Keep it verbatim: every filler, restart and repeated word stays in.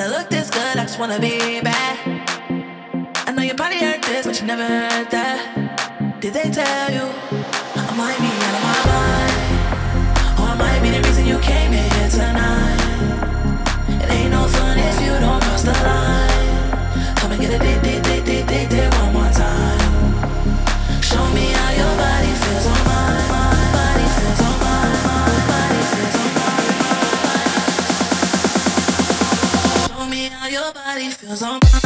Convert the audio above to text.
wanna look this good, I just wanna be bad. I know you probably heard this, but you never heard that. Did they tell you I might be out of my mind? Or I might be the reason you came in here tonight. It ain't no fun if you don't cross the line. Come and get a date, date, date, date, date, date one more time. Show me how your body feels on mine. My body feels on mine. My body feels on mine. Show me how your body feels on mine.